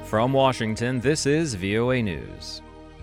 From Washington, this is VOA News.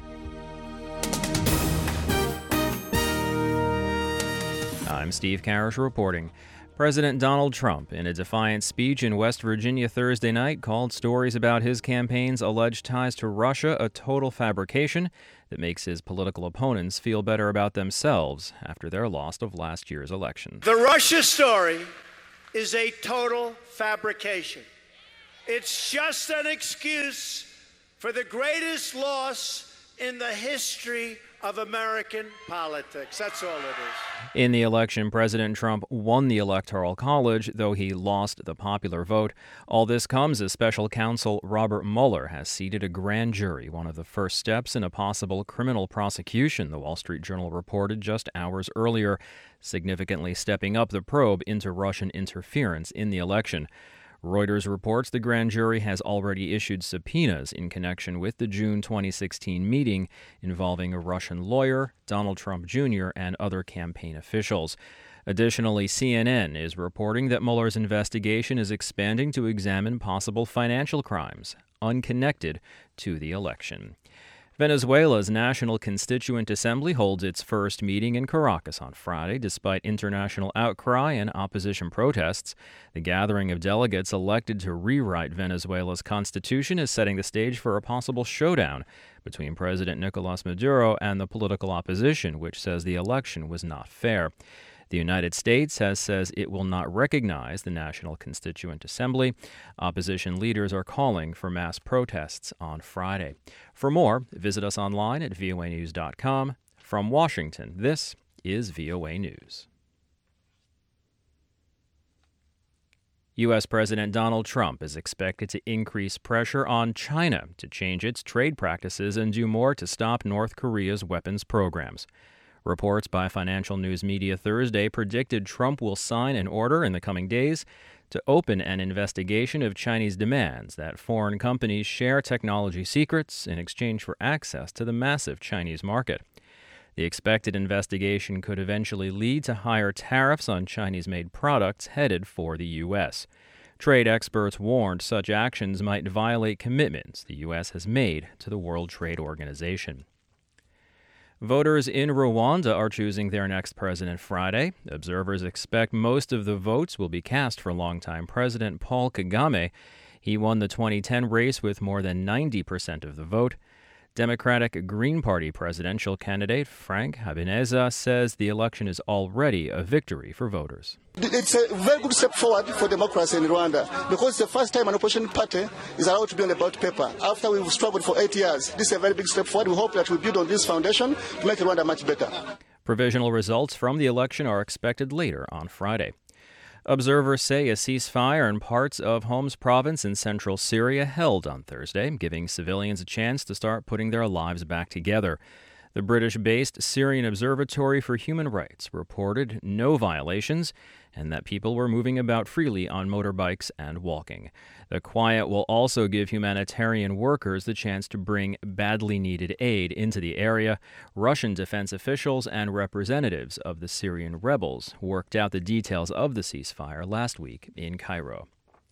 I'm Steve Karish reporting. President Donald Trump, in a defiant speech in West Virginia Thursday night, called stories about his campaign's alleged ties to Russia a total fabrication that makes his political opponents feel better about themselves after their loss of last year's election. The Russia story is a total fabrication. It's just an excuse for the greatest loss in the history of American politics. That's all it is. In the election, President Trump won the Electoral College, though he lost the popular vote. All this comes as special counsel Robert Mueller has seated a grand jury, one of the first steps in a possible criminal prosecution, the Wall Street Journal reported just hours earlier, significantly stepping up the probe into Russian interference in the election. Reuters reports the grand jury has already issued subpoenas in connection with the June 2016 meeting involving a Russian lawyer, Donald Trump Jr., and other campaign officials. Additionally, CNN is reporting that Mueller's investigation is expanding to examine possible financial crimes unconnected to the election. Venezuela's National Constituent Assembly holds its first meeting in Caracas on Friday, despite international outcry and opposition protests. The gathering of delegates elected to rewrite Venezuela's constitution is setting the stage for a possible showdown between President Nicolas Maduro and the political opposition, which says the election was not fair. The United States says it will not recognize the National Constituent Assembly. Opposition leaders are calling for mass protests on Friday. For more, visit us online at voanews.com. From Washington, this is VOA News. U.S. President Donald Trump is expected to increase pressure on China to change its trade practices and do more to stop North Korea's weapons programs. Reports by financial news media Thursday predicted Trump will sign an order in the coming days to open an investigation of Chinese demands that foreign companies share technology secrets in exchange for access to the massive Chinese market. The expected investigation could eventually lead to higher tariffs on Chinese-made products headed for the U.S. Trade experts warned such actions might violate commitments the U.S. has made to the World Trade Organization. Voters in Rwanda are choosing their next president Friday. Observers expect most of the votes will be cast for longtime President Paul Kagame. He won the 2010 race with more than 90% of the vote. Democratic Green Party presidential candidate Frank Habineza says the election is already a victory for voters. It's a very good step forward for democracy in Rwanda because it's the first time an opposition party is allowed to be on the ballot paper. After we've struggled for 8 years, this is a very big step forward. We hope that we build on this foundation to make Rwanda much better. Provisional results from the election are expected later on Friday. Observers say a ceasefire in parts of Homs province in central Syria held on Thursday, giving civilians a chance to start putting their lives back together. The British-based Syrian Observatory for Human Rights reported no violations and that people were moving about freely on motorbikes and walking. The quiet will also give humanitarian workers the chance to bring badly needed aid into the area. Russian defense officials and representatives of the Syrian rebels worked out the details of the ceasefire last week in Cairo.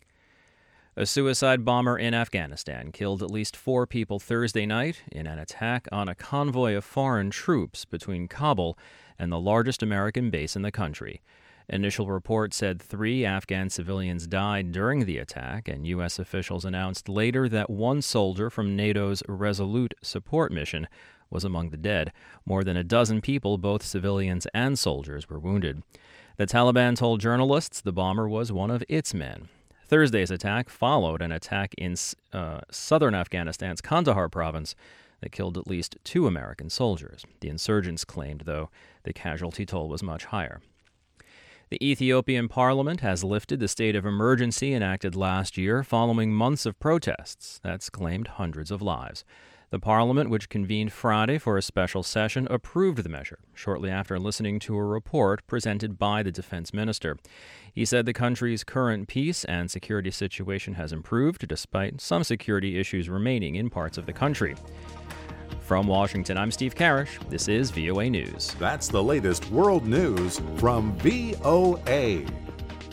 A suicide bomber in Afghanistan killed at least 4 people Thursday night in an attack on a convoy of foreign troops between Kabul and the largest American base in the country. Initial reports said 3 Afghan civilians died during the attack, and U.S. officials announced later that 1 soldier from NATO's Resolute support mission was among the dead. More than a dozen people, both civilians and soldiers, were wounded. The Taliban told journalists the bomber was one of its men. Thursday's attack followed an attack in southern Afghanistan's Kandahar province that killed at least 2 American soldiers. The insurgents claimed, though, the casualty toll was much higher. The Ethiopian parliament has lifted the state of emergency enacted last year following months of protests that's claimed hundreds of lives. The parliament, which convened Friday for a special session, approved the measure shortly after listening to a report presented by the defense minister. He said the country's current peace and security situation has improved, despite some security issues remaining in parts of the country. From Washington, I'm Steve Karish. This is VOA News. That's the latest world news from VOA.